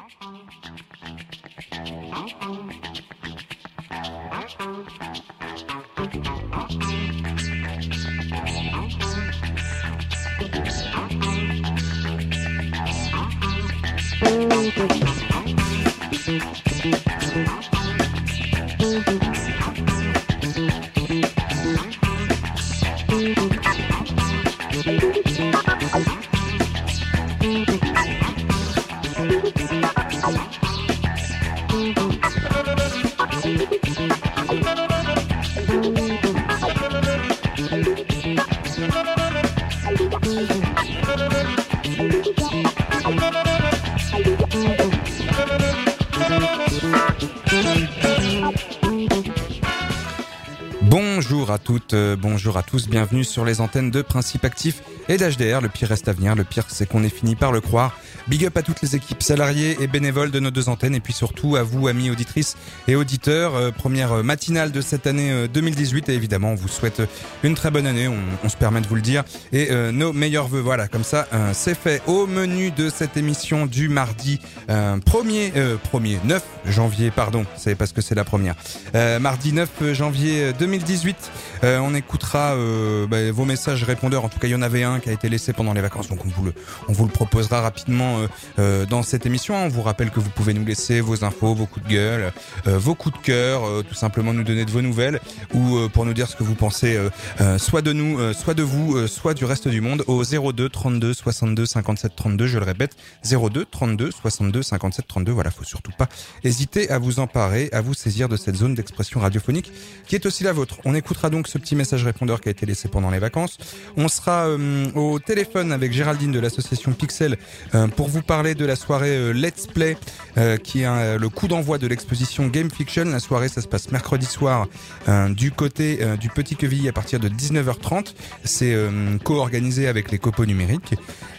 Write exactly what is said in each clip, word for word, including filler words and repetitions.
Bonjour à toutes, euh, bonjour à tous, bienvenue sur les antennes de Principe Actif et d'H D R. Le pire reste à venir, le pire c'est qu'on est fini par le croire. Big up à toutes les équipes salariées et bénévoles de nos deux antennes et puis surtout à vous amis auditrices et auditeurs. Euh, première matinale de cette année euh, deux mille dix-huit et évidemment on vous souhaite une très bonne année, on, on se permet de vous le dire, et euh, nos meilleurs vœux. Voilà, comme ça euh, c'est fait. Au menu de cette émission du mardi euh, premier, euh, premier, neuf janvier, pardon, c'est parce que c'est la première. Euh, mardi neuf janvier deux mille dix-huit, euh, on écoutera euh, bah, vos messages répondeurs. En tout cas, il y en avait un qui a été laissé pendant les vacances, donc on vous le, on vous le proposera rapidement euh, euh, dans cette émission. On vous rappelle que vous pouvez nous laisser vos infos, vos coups de gueule, euh, vos coups de cœur, euh, tout simplement nous donner de vos nouvelles ou euh, pour nous dire ce que vous pensez, euh, euh, soit de nous, euh, soit de vous, euh, soit du reste du monde, au zéro deux trente-deux soixante-deux cinquante-sept trente-deux. Je le répète, zéro deux trente-deux soixante-deux cinquante-sept trente-deux. Voilà, faut surtout pas hésiter à vous emparer, à vous saisir de cette zone d'expression radiophonique qui est aussi la vôtre. On écoutera donc ce petit message répondeur qui a été laissé pendant les vacances. On sera euh, au téléphone avec Géraldine de l'association Pixel euh, pour vous parler de la soirée euh, Let's Play euh, qui est euh, le coup d'envoi de l'exposition Game Fiction. La soirée, ça se passe mercredi soir euh, du côté euh, du Petit Quevilly à partir de dix-neuf heures trente. C'est euh, co-organisé avec les Copeaux numériques.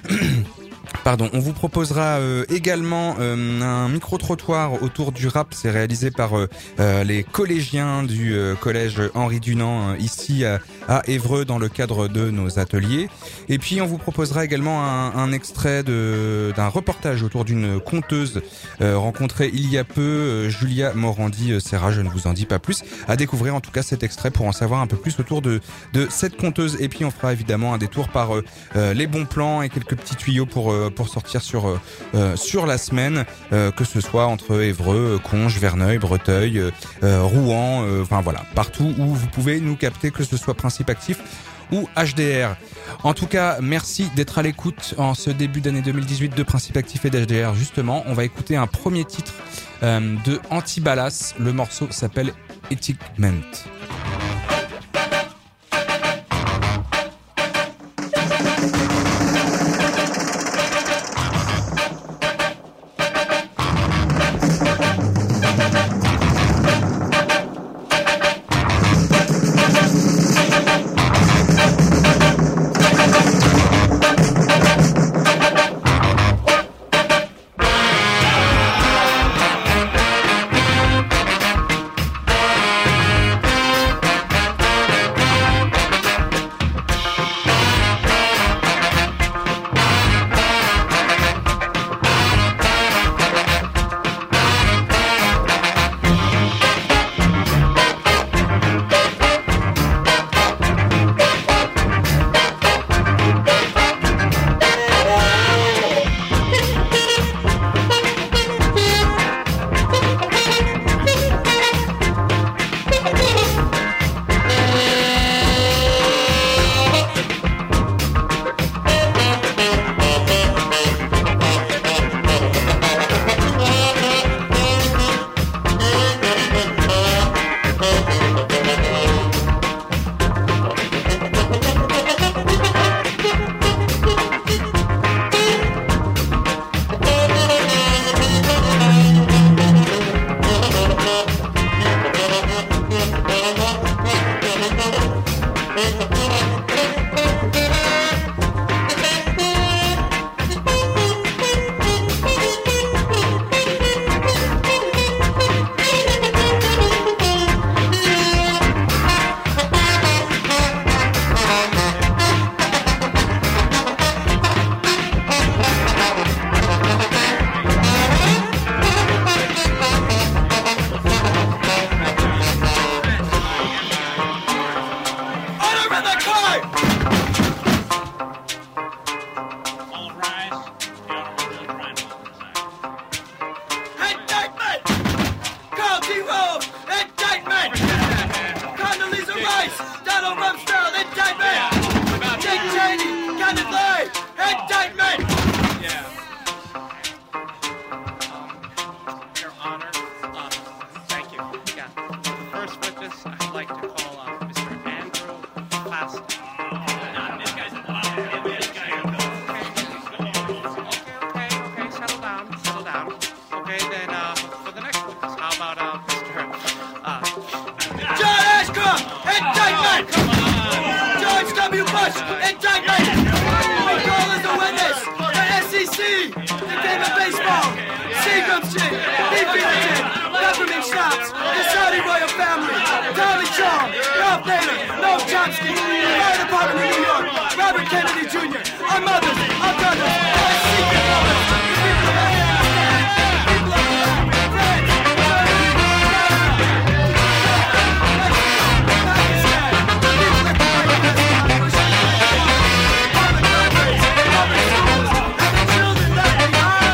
Pardon, on vous proposera euh, également euh, un micro-trottoir autour du rap. C'est réalisé par euh, euh, les collégiens du euh, collège Henri Dunant euh, ici à, à Évreux dans le cadre de nos ateliers. Et puis on vous proposera également un, un extrait de, d'un reportage autour d'une conteuse euh, rencontrée il y a peu, euh, Julia Morandi-Serra. Je ne vous en dis pas plus. À découvrir en tout cas cet extrait pour en savoir un peu plus autour de, de cette conteuse. Et puis on fera évidemment un détour par euh, les bons plans et quelques petits tuyaux pour euh, pour sortir sur euh, sur la semaine, euh, que ce soit entre Évreux, Conches, Verneuil, Breteuil, euh, Rouen, euh, enfin voilà, partout où vous pouvez nous capter, que ce soit Principe Actif ou H D R. En tout cas, merci d'être à l'écoute en ce début d'année deux mille dix-huit de Principe Actif et d'H D R. Justement, on va écouter un premier titre euh, de Antibalas. Le morceau s'appelle Ethicment. crush indignant. We call as a witness the S E C, the game of baseball, Seagram's gin, beef gin, peppermint schnapps, the Saudi royal family, Tommy Chong, Ralph Nader, Noam Chomsky, the fire department of New York, Robert Kennedy Junior, our mothers, our brothers, our secret mothers, the people of Afghanistan, the people of Iraq, France, Germany, Pakistan, the people that can bring us public libraries, public schools, and the children that we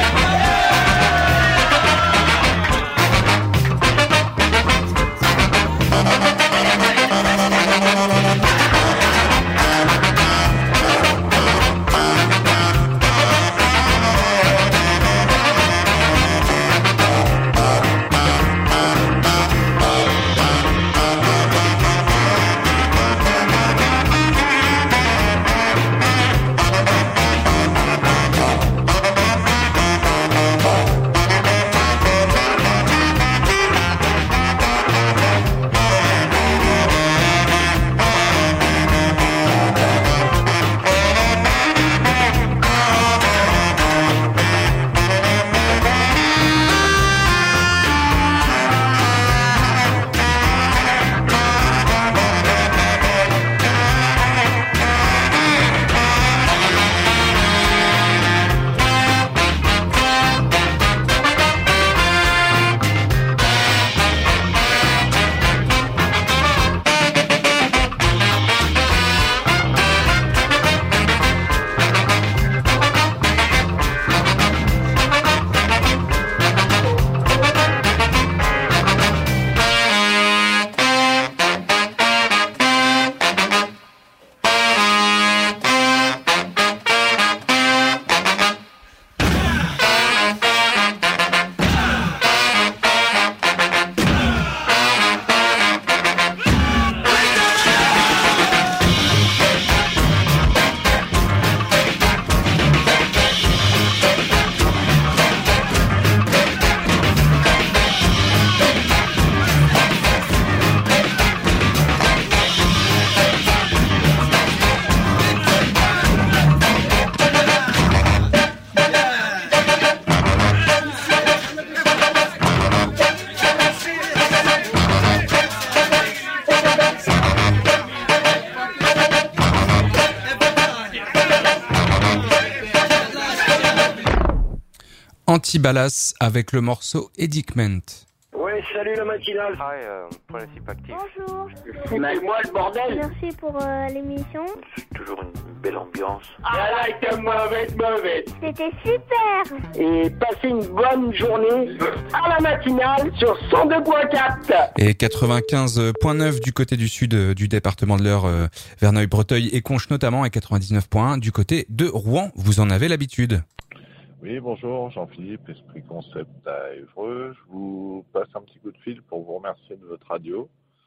Antibalas avec le morceau Edicment. Ouais, salut la matinale. Hi, euh, Principe Actif. Bonjour. Foutez-moi le bordel. Merci pour euh, l'émission. C'est toujours une belle ambiance. I like to move it, move it. C'était super. Et passez une bonne journée à la matinale sur cent deux virgule quatre. Et quatre-vingt-quinze virgule neuf du côté du sud du département de l'Eure, euh, Verneuil-Breteuil et Conches notamment, et quatre-vingt-dix-neuf virgule un du côté de Rouen. Vous en avez l'habitude. Oui, bonjour, Jean-Philippe, Esprit Concept à Évreux. Je vous passe un petit coup de fil pour vous remercier de votre radio,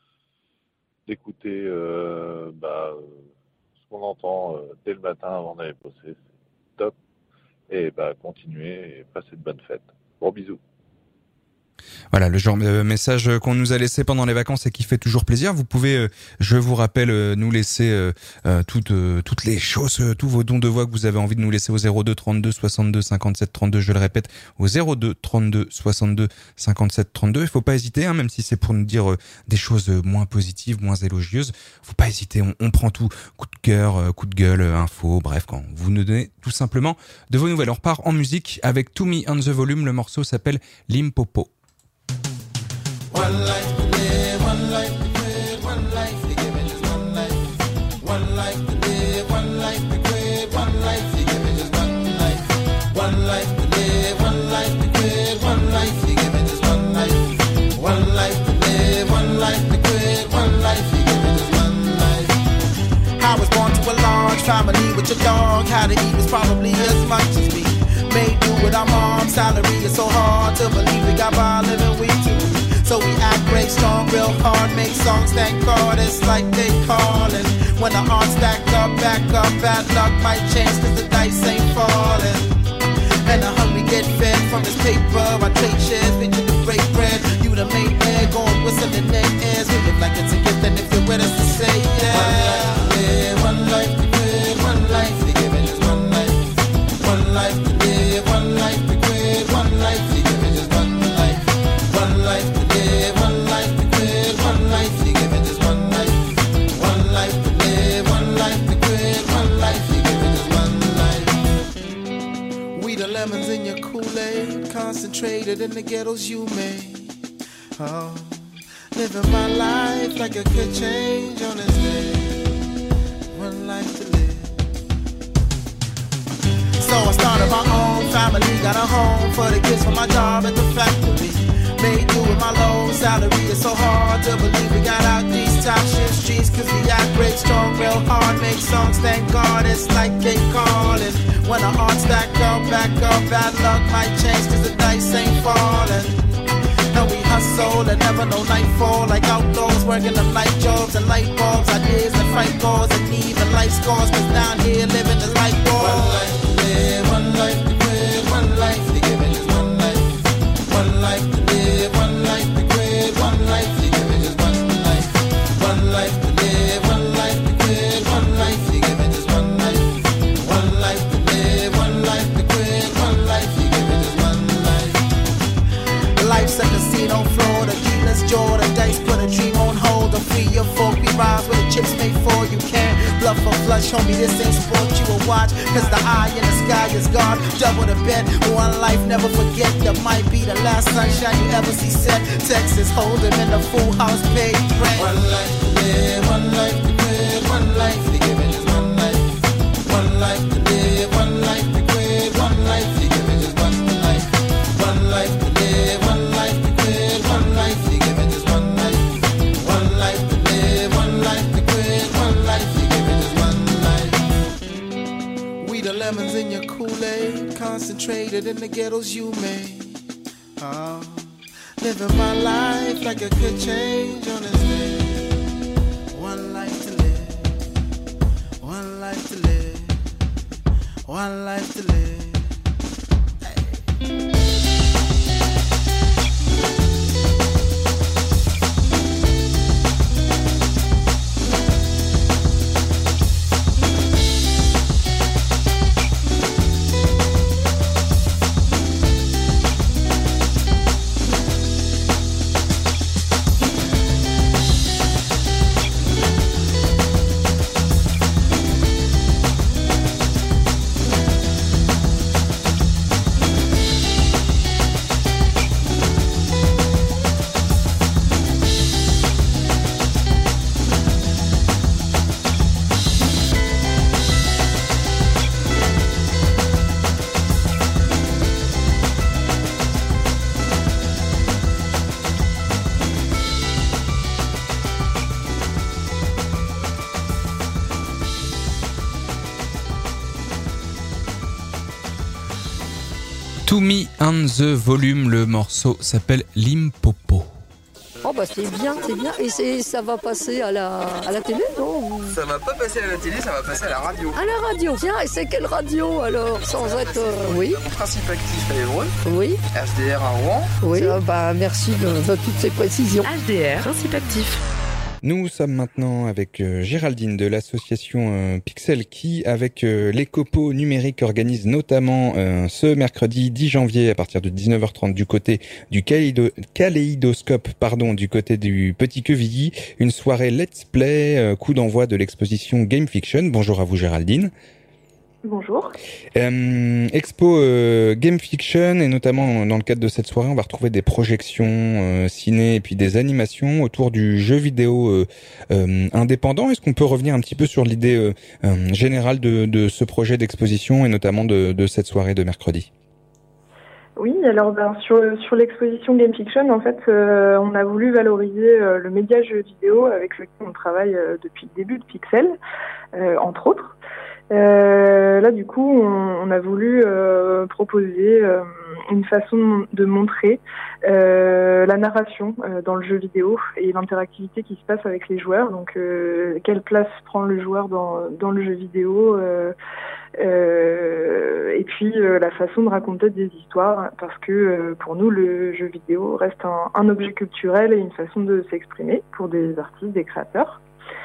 d'écouter euh, bah, ce qu'on entend euh, dès le matin avant d'aller bosser. C'est top. Et bah, continuez et passez de bonnes fêtes. Gros bisous. Voilà, le genre de message qu'on nous a laissé pendant les vacances et qui fait toujours plaisir. Vous pouvez, euh, je vous rappelle, euh, nous laisser euh, euh, toutes euh, toutes les choses, euh, tous vos dons de voix que vous avez envie de nous laisser au zéro deux trente-deux soixante-deux cinquante-sept trente-deux. Je le répète, au zéro deux trente-deux soixante-deux cinquante-sept trente-deux. Il faut pas hésiter, hein, même si c'est pour nous dire euh, des choses moins positives, moins élogieuses. Faut pas hésiter, on, on prend tout. Coup de cœur, euh, coup de gueule, euh, info, bref, quand vous nous donnez tout simplement de vos nouvelles. On repart en musique avec To Me on the Volume. Le morceau s'appelle Limpopo. One life to live, one life to quit, one life to give it just one life. One life to live, one life to quit, one life to give it just one life. One life to live, one life to quit, one life to give it just one life. One life to live, one life to quit, one life to give it just one life. I was born to a large family with your dog, how to eat was probably as much as me. Made do with our mom's salary, it's so hard to believe we got by living we do. So we act great, strong, real hard, make songs, thank God, it's like they callin'. When the odds stack up, back up, bad luck might change cause the dice ain't falling. And the hungry get fed from this paper, I trade shares, bitch, the break bread. You the main air, going whistling in their ears. We live like it's a gift and if you're with us to say yeah. One life to live, one life to live. concentrated in the ghettos you made. Oh, living my life like I could change on this day. One life to live. So I started my own family, got a home for the kids from my job at the factory. Made do with my low salary, it's so hard to believe we got out these top shit streets. Cause we operate strong, real hard, make songs, thank God, it's like they calling. When the odds stack up, back up, bad luck might change cause the dice ain't falling. Now we hustle and never know nightfall, like outlaws working them light jobs and light bulbs, ideas and fight balls and even life scores. Cause down here living is like war. One life to live, one life to live, one life to give it just one life. One life to live, one life to quit, one life to give it just one life. One life to live, one life to quit, one life to give it just one life. One life to live, one life to quit, one life to give it just one life. Life's a casino floor, the dealers jaw, the dice put a dream on hold. The free your folk, we rise with the chips made for. You can't bluff or flush, homie, this ain't sport you will watch. Cause the eye in the sky is God, double the bet. One life, never forget, that might be the last sunshine you ever see set. Texas Hold'em in the full house, paid rent. One life to live, one life to quit, one life to give it just one life. One life to live, one life to quit, one life to give it just one life. One life to live, one life to quit, one life to give it just one life. One life to live, one life to quit, one life to give it just one life. We the lemons in your Kool-Aid, concentrated in the ghettos you made. Oh, living my life like I could change on this day. One life to live, one life to live, one life to live. To Me and the Volume, le morceau s'appelle Limpopo. Oh bah c'est bien, c'est bien. Et c'est, ça va passer à la, à la télé, non? Ça va pas passer à la télé, ça va passer à la radio. À la radio. Tiens, et c'est quelle radio alors? Sans être... Euh, oui. Principe actif à Évreux. Oui. H D R à Rouen. Oui. Ça, bah merci de, de toutes ces précisions. H D R, Principe actif. Nous sommes maintenant avec euh, Géraldine de l'association euh, Pixel qui, avec euh, les copeaux numériques, organise notamment euh, ce mercredi dix janvier à partir de dix-neuf heures trente du côté du Kaleido- Kaléidoscope, pardon, du côté du Petit Quevilly, une soirée Let's Play, euh, coup d'envoi de l'exposition Game Fiction. Bonjour à vous Géraldine. Bonjour. Euh, expo euh, Game Fiction, et notamment dans le cadre de cette soirée, on va retrouver des projections euh, ciné et puis des animations autour du jeu vidéo euh, euh, indépendant. Est-ce qu'on peut revenir un petit peu sur l'idée euh, euh, générale de, de ce projet d'exposition et notamment de, de cette soirée de mercredi? Oui, alors ben, sur, sur l'exposition Game Fiction, en fait, euh, on a voulu valoriser euh, le média jeu vidéo avec lequel on travaille euh, depuis le début de Pixel, euh, entre autres. Euh, là, du coup, on, on a voulu euh, proposer euh, une façon de montrer euh, la narration euh, dans le jeu vidéo et l'interactivité qui se passe avec les joueurs. Donc, euh, quelle place prend le joueur dans, dans le jeu vidéo euh, euh, et puis euh, la façon de raconter des histoires, parce que euh, pour nous, le jeu vidéo reste un, un objet culturel et une façon de s'exprimer pour des artistes, des créateurs.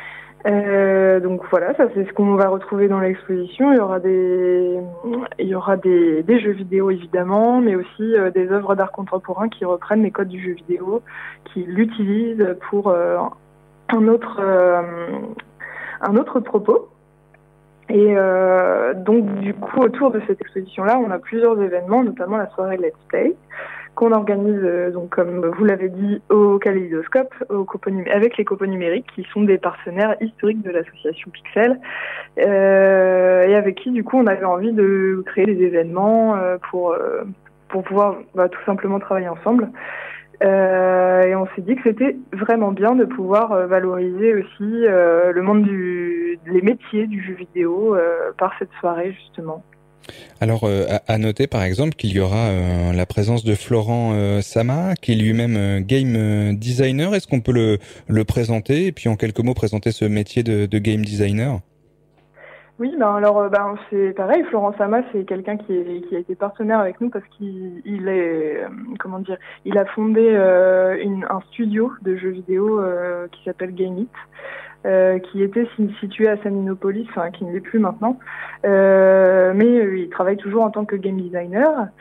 Euh, donc voilà, ça c'est ce qu'on va retrouver dans l'exposition. Il y aura des, il y aura des, des jeux vidéo évidemment, mais aussi euh, des œuvres d'art contemporain qui reprennent les codes du jeu vidéo, qui l'utilisent pour euh, un autre, euh, un autre propos. Et euh, donc du coup autour de cette exposition-là, on a plusieurs événements, notamment la soirée Let's Play, qu'on organise euh, donc comme vous l'avez dit au Kaléidoscope, au Copo Numé- avec les Copo Numériques, qui sont des partenaires historiques de l'association Pixel, euh, et avec qui du coup on avait envie de créer des événements euh, pour euh, pour pouvoir bah, tout simplement travailler ensemble. Euh, et on s'est dit que c'était vraiment bien de pouvoir euh, valoriser aussi euh, le monde du, les métiers du jeu vidéo euh, par cette soirée justement. Alors, euh, à, à noter par exemple qu'il y aura euh, la présence de Florent euh, Sama, qui est lui-même euh, game euh, designer. Est-ce qu'on peut le, le présenter et puis en quelques mots présenter ce métier de, de game designer ? Oui, ben alors ben c'est pareil. Florent Sama, c'est quelqu'un qui, est, qui a été partenaire avec nous parce qu'il il est euh, comment dire, il a fondé euh, une, un studio de jeux vidéo euh, qui s'appelle Game It, euh, qui était situé à Saminopolis, enfin qui ne l'est plus maintenant, euh, mais euh, il travaille toujours en tant que game designer.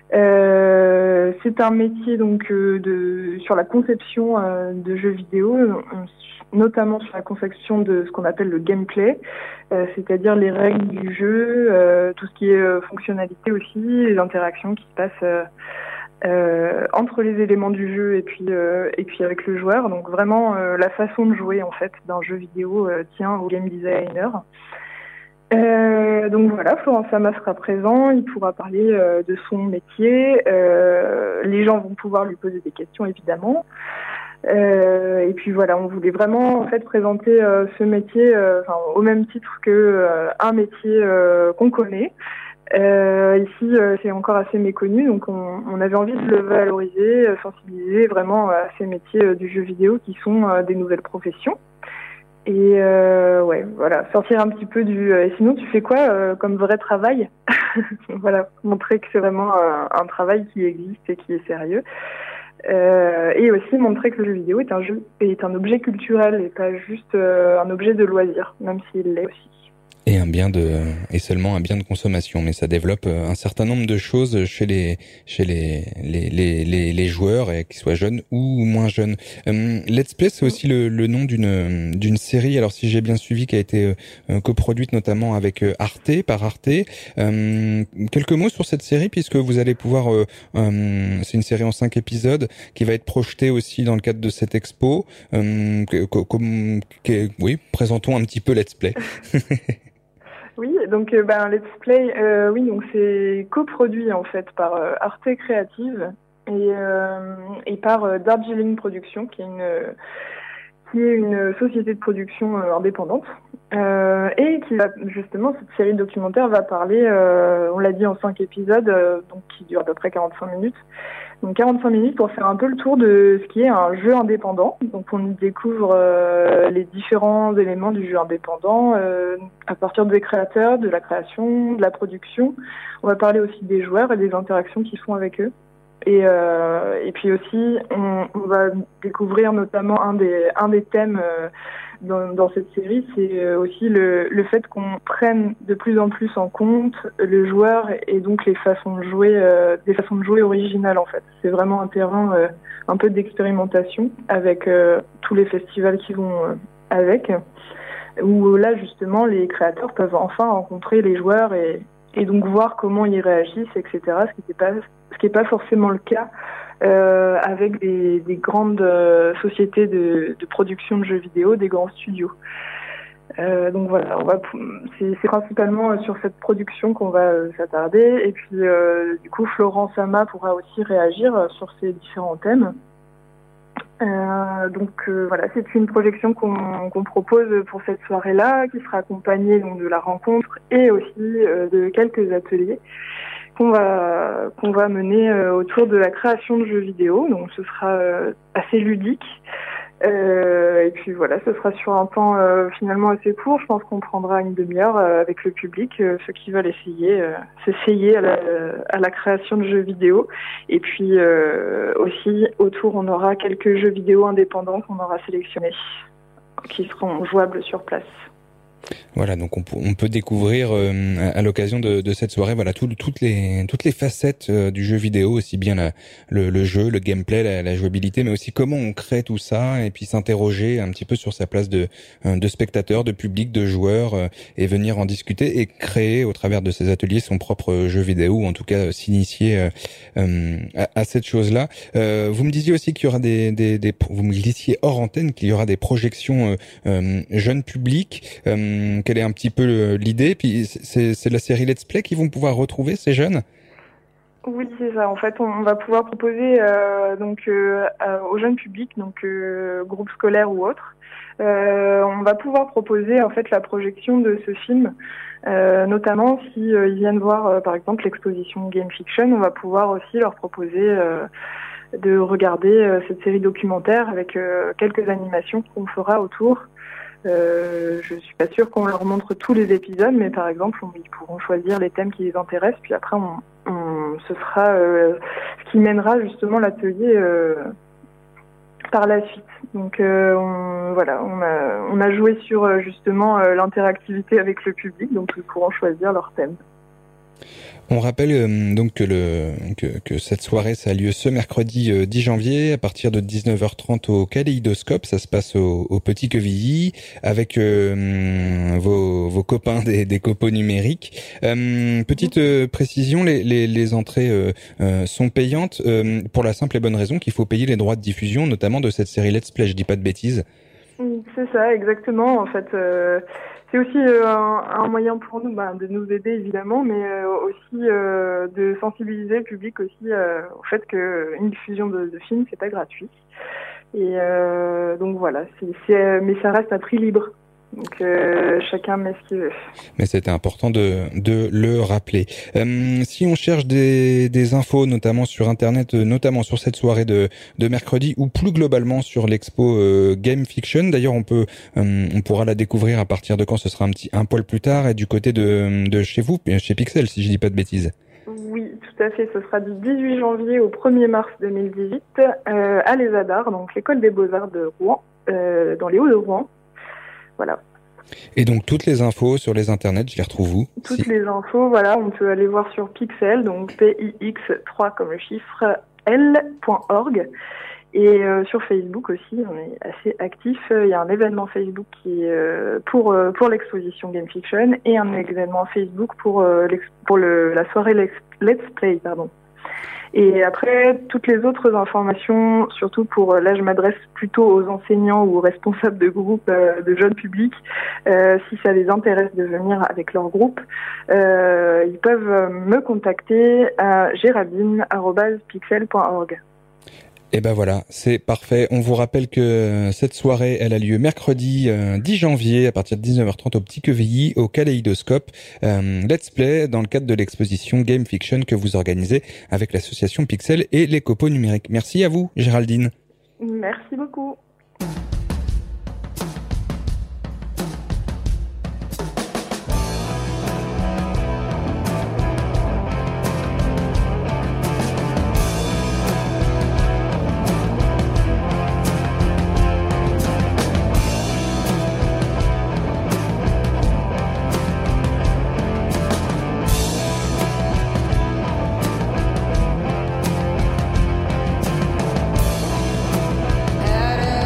Euh, c'est un métier donc euh, de sur la conception euh, de jeux vidéo, notamment sur la conception de ce qu'on appelle le gameplay, euh, c'est-à-dire les règles du jeu, euh, tout ce qui est euh, fonctionnalité aussi, les interactions qui se passent euh, euh, entre les éléments du jeu et puis euh, et puis avec le joueur. Donc vraiment euh, la façon de jouer en fait d'un jeu vidéo euh, tient au game designer. Euh, donc voilà, Florent Sama sera présent, il pourra parler euh, de son métier, euh, les gens vont pouvoir lui poser des questions évidemment. Euh, et puis voilà, on voulait vraiment en fait présenter euh, ce métier euh, enfin, au même titre que euh, un métier euh, qu'on connaît. Euh, ici, euh, c'est encore assez méconnu, donc on, on avait envie de le valoriser, euh, sensibiliser vraiment à ces métiers euh, du jeu vidéo qui sont euh, des nouvelles professions. Et euh, ouais, voilà, sortir un petit peu du. Euh, et sinon, tu fais quoi euh, comme vrai travail ? Voilà, montrer que c'est vraiment un, un travail qui existe et qui est sérieux. Euh, et aussi montrer que le jeu vidéo est un jeu est un objet culturel et pas juste euh, un objet de loisir, même s'il l'est aussi. Et un bien de, et seulement un bien de consommation, mais ça développe un certain nombre de choses chez les, chez les, les, les, les, les joueurs, et qu'ils soient jeunes ou moins jeunes. Um, Let's Play, c'est aussi le, le nom d'une, d'une série, alors si j'ai bien suivi, qui a été euh, coproduite notamment avec euh, Arte, par Arte. Um, quelques mots sur cette série, puisque vous allez pouvoir, euh, um, c'est une série en cinq épisodes, qui va être projetée aussi dans le cadre de cette expo. Um, comme, oui, présentons un petit peu Let's Play. Oui, donc euh, ben Let's Play, euh, oui, donc c'est coproduit en fait par euh, Arte Creative et euh, et par euh, Darjeeling Productions, qui est une euh, qui est une société de production euh, indépendante euh, et qui va justement, cette série documentaire va parler, euh, on l'a dit, en cinq épisodes, euh, donc qui durent à peu près quarante-cinq minutes. Donc quarante-cinq minutes pour faire un peu le tour de ce qui est un jeu indépendant. Donc on y découvre euh, les différents éléments du jeu indépendant euh, à partir des créateurs, de la création, de la production. On va parler aussi des joueurs et des interactions qu'ils font avec eux. Et, euh, et puis aussi, on, on va découvrir notamment un des, un des thèmes euh, dans, dans cette série, c'est aussi le, le fait qu'on prenne de plus en plus en compte le joueur et donc les façons de jouer, euh, des façons de jouer originales en fait. C'est vraiment un terrain euh, un peu d'expérimentation avec euh, tous les festivals qui vont euh, avec, où là justement les créateurs peuvent enfin rencontrer les joueurs et, et donc voir comment ils réagissent, et cetera. Ce qui n'est pas, ce qui n'est pas forcément le cas euh, avec des, des grandes euh, sociétés de, de production de jeux vidéo, des grands studios. Euh, donc voilà, on va, c'est, c'est principalement sur cette production qu'on va euh, s'attarder. Et puis euh, du coup, Florent Sama pourra aussi réagir sur ces différents thèmes. Euh, donc euh, voilà, c'est une projection qu'on, qu'on propose pour cette soirée-là, qui sera accompagnée donc de la rencontre et aussi euh, de quelques ateliers qu'on va qu'on va mener euh, autour de la création de jeux vidéo. Donc ce sera euh, assez ludique. Euh, et puis voilà, ce sera sur un temps euh, finalement assez court. Je pense qu'on prendra une demi-heure euh, avec le public, euh, ceux qui veulent essayer, euh, s'essayer à la, à la création de jeux vidéo. Et puis euh, aussi autour, on aura quelques jeux vidéo indépendants qu'on aura sélectionnés, qui seront jouables sur place. Voilà, donc on, p- on peut découvrir euh, à, à l'occasion de, de cette soirée, voilà, tout, toutes les toutes les facettes euh, du jeu vidéo, aussi bien la, le, le jeu, le gameplay, la, la jouabilité, mais aussi comment on crée tout ça, et puis s'interroger un petit peu sur sa place de euh, de spectateur, de public, de joueur, euh, et venir en discuter et créer au travers de ces ateliers son propre jeu vidéo, ou en tout cas euh, s'initier euh, euh, à, à cette chose-là. Euh, vous me disiez aussi qu'il y aura des, des, des vous me glisiez hors antenne qu'il y aura des projections euh, euh, jeunes publics. Euh, Quelle est un petit peu l'idée? Puis c'est, c'est la série Let's Play qu'ils vont pouvoir retrouver, ces jeunes? Oui, c'est ça. En fait, on va pouvoir proposer euh, donc euh, euh, aux jeunes publics, donc euh, groupes scolaires ou autres, euh, on va pouvoir proposer en fait la projection de ce film, euh, notamment si euh, ils viennent voir euh, par exemple l'exposition Game Fiction, on va pouvoir aussi leur proposer euh, de regarder euh, cette série documentaire avec euh, quelques animations qu'on fera autour. Euh, je suis pas sûre qu'on leur montre tous les épisodes, mais par exemple, on, ils pourront choisir les thèmes qui les intéressent, puis après, on, on, ce sera euh, ce qui mènera justement l'atelier euh, par la suite. Donc euh, on, voilà, on a, on a joué sur euh, justement euh, l'interactivité avec le public, donc ils pourront choisir leur thème. On rappelle euh, donc que, le, que, que cette soirée, ça a lieu ce mercredi euh, dix janvier à partir de dix-neuf heures trente au Kaléidoscope. Ça se passe au, au Petit Quevilly avec euh, vos, vos copains des, des copeaux numériques. Euh, petite euh, précision, les, les, les entrées euh, euh, sont payantes euh, pour la simple et bonne raison qu'il faut payer les droits de diffusion, notamment de cette série Let's Play. Je dis pas de bêtises. C'est ça, exactement. En fait, euh, c'est aussi euh, un, un moyen pour nous bah, de nous aider évidemment, mais euh, aussi euh, de sensibiliser le public aussi euh, au fait qu'une diffusion de, de films c'est pas gratuit. Et euh, donc voilà, c'est, c'est, mais ça reste à prix libre. Donc euh, chacun met ce qu'il veut. Mais c'était important de de le rappeler. Euh, si on cherche des des infos, notamment sur internet, notamment sur cette soirée de de mercredi, ou plus globalement sur l'expo euh, Game Fiction, d'ailleurs on peut euh, on pourra la découvrir à partir de quand? Ce sera un petit un poil plus tard, et du côté de de chez vous, chez Pixel, si je dis pas de bêtises. Oui, tout à fait. Ce sera du dix-huit janvier au premier mars deux mille dix-huit euh, à l'ESADAR, donc l'école des beaux-arts de Rouen, euh, dans les Hauts de Rouen. Voilà. Et donc toutes les infos sur les internets, je les retrouve où? Toutes si... les infos, voilà, on peut aller voir sur Pixel, donc P I X trois comme le chiffre L point org. Et euh, sur Facebook aussi, on est assez actif. Il y a un événement Facebook qui est euh, pour euh, pour l'exposition Game Fiction et un événement Facebook pour euh, pour le la soirée Let's Play, pardon. Et après, toutes les autres informations, surtout pour, là je m'adresse plutôt aux enseignants ou aux responsables de groupes euh, de jeunes publics, euh, si ça les intéresse de venir avec leur groupe, euh, ils peuvent me contacter à géraldine arobase pixel point org. Et ben voilà, c'est parfait. On vous rappelle que cette soirée, elle a lieu mercredi euh, dix janvier à partir de dix-neuf heures trente au Petit Quevilly, au Kaléidoscope. Euh, Let's Play dans le cadre de l'exposition Game Fiction que vous organisez avec l'association Pixel et les copeaux numériques. Merci à vous, Géraldine. Merci beaucoup. At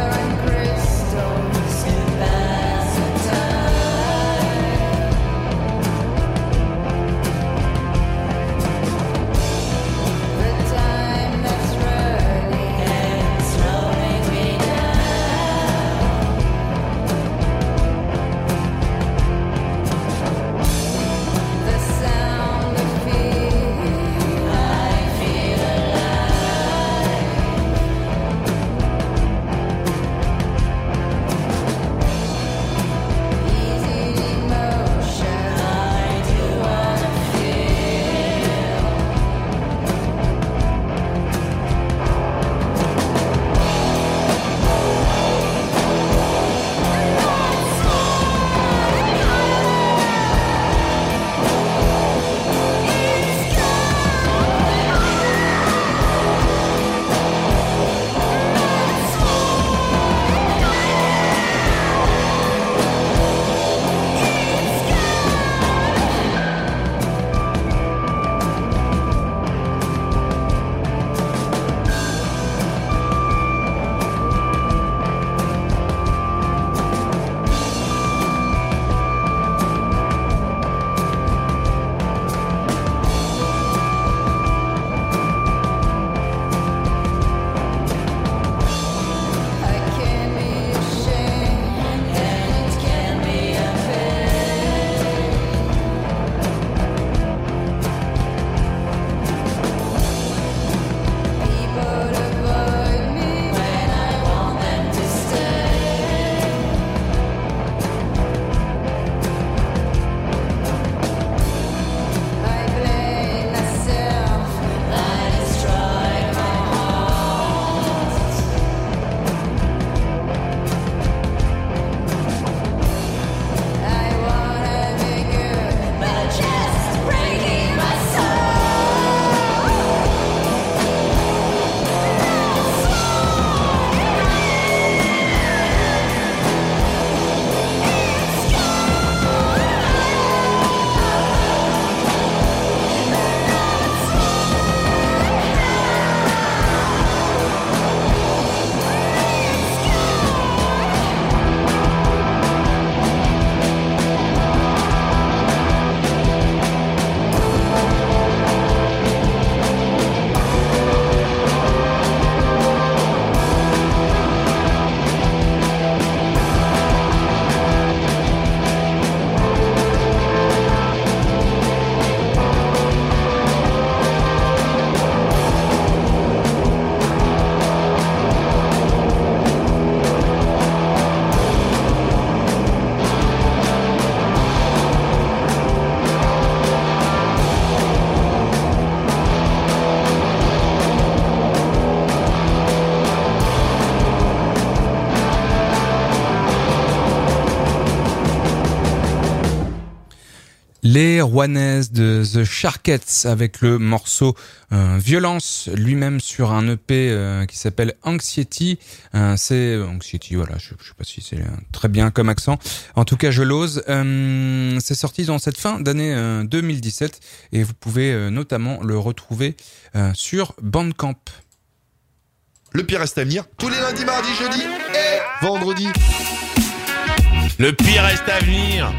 Les Rouennaises de The Sharkettes avec le morceau euh, Violence, lui-même sur un E P euh, qui s'appelle Anxiety. Euh, c'est Anxiety, voilà, je, je sais pas si c'est euh, très bien comme accent. En tout cas, je l'ose. Euh, c'est sorti dans cette fin d'année euh, deux mille dix-sept et vous pouvez euh, notamment le retrouver euh, sur Bandcamp. Le pire reste à venir tous les lundis, mardis, jeudis et vendredis. Le pire reste à venir.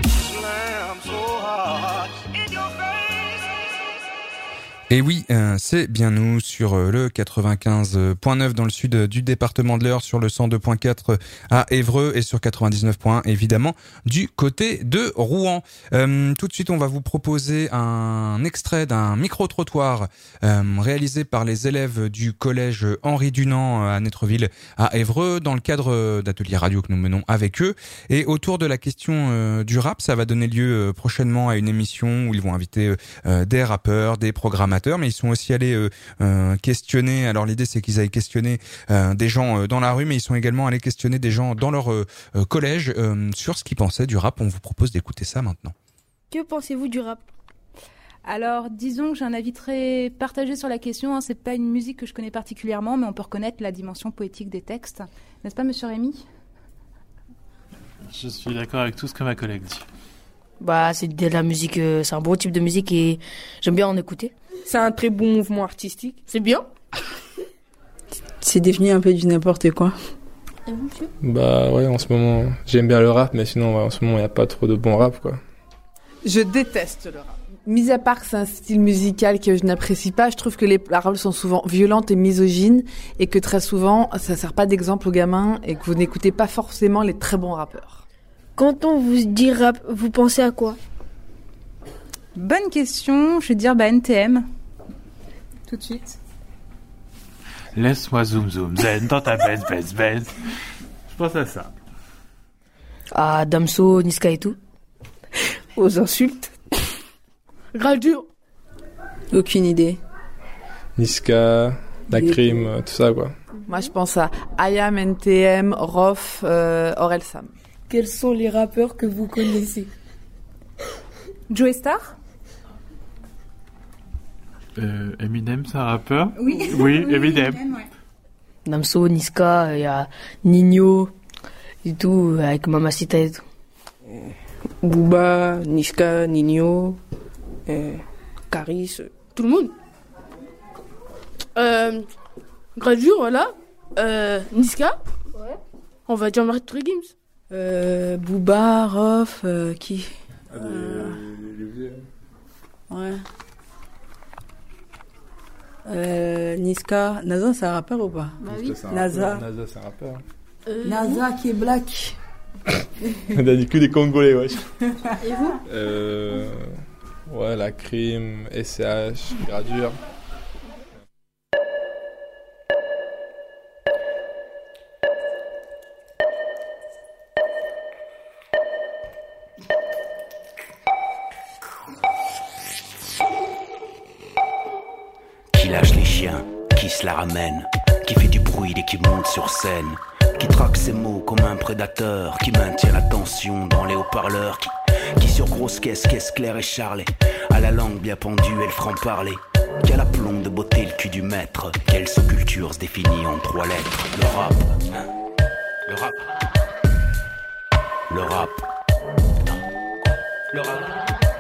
Et oui, euh, c'est bien nous sur euh, le quatre-vingt-quinze point neuf dans le sud euh, du département de l'Eure, sur le cent deux point quatre à Évreux et sur quatre-vingt-dix-neuf point un évidemment du côté de Rouen. Euh, tout de suite, on va vous proposer un extrait d'un micro-trottoir euh, réalisé par les élèves du collège Henri Dunant à Nétreville à Évreux dans le cadre d'ateliers radio que nous menons avec eux. Et autour de la question euh, du rap, ça va donner lieu euh, prochainement à une émission où ils vont inviter euh, des rappeurs, des programmateurs, mais ils sont aussi allés euh, euh, questionner, alors l'idée c'est qu'ils aillent questionner euh, des gens euh, dans la rue, mais ils sont également allés questionner des gens dans leur euh, euh, collège euh, sur ce qu'ils pensaient du rap. On vous propose d'écouter ça maintenant. Que pensez-vous du rap ? Alors, disons que j'ai un avis très partagé sur la question, hein. C'est pas une musique que je connais particulièrement, mais on peut reconnaître la dimension poétique des textes. N'est-ce pas, monsieur Rémy ? Je suis d'accord avec tout ce que ma collègue dit. Bah, c'est de la musique, euh, c'est un beau type de musique et j'aime bien en écouter. C'est un très bon mouvement artistique. C'est bien. C'est devenu un peu du n'importe quoi. Et vous, monsieur ? Bah ouais, en ce moment, j'aime bien le rap, mais sinon, ouais, en ce moment, il n'y a pas trop de bon rap, quoi. Je déteste le rap. Mis à part que c'est un style musical que je n'apprécie pas, je trouve que les paroles sont souvent violentes et misogynes et que très souvent, ça sert pas d'exemple aux gamins et que vous n'écoutez pas forcément les très bons rappeurs. Quand on vous dit rap, vous pensez à quoi ? Bonne question, je vais dire bah, N T M. Tout de suite. Laisse-moi zoom zoom zen dans ta baisse baisse baisse. Je pense à ça. Ah, Damso, Niska et tout. Aux insultes. Gradure. Aucune idée. Niska, la crime, euh, tout ça, quoi. Moi, je pense à Ayam, N T M, Rof, euh, Orelsan. Quels sont les rappeurs que vous connaissez ? Joey Star ? Euh, Eminem, c'est un rappeur ? Oui. Oui, oui, Eminem. Eminem ouais. Damso, Niska, il y a Nino et tout, avec Mamacita et tout. Booba, Niska, Nino, euh, Caris, tout le monde. Euh, Gradure, voilà. Euh, Niska. Ouais. On va dire Marie Gims. Euh, Booba, Rof, euh, qui Ah, les, euh... les, les vieux. Ouais. Euh, Niska, Naza, c'est un rappeur ou pas ? Bah oui. Naza. Naza, c'est un rappeur. Euh, Naza qui est black. On a dit que des Congolais, ouais. Et vous ? Euh, ouais, la crime, S C H, Gradure. Qui lâche les chiens, qui se la ramène, qui fait du bruit dès qu'il monte sur scène, qui traque ses mots comme un prédateur, qui maintient la tension dans les haut-parleurs, qui, qui sur grosse caisse, caisse claire et charlée, à la langue bien pendue et le franc-parler, qui a la plombe de beauté le cul du maître, quelle sous-culture se définit en trois lettres. Le rap, hein, le rap, le rap, le rap.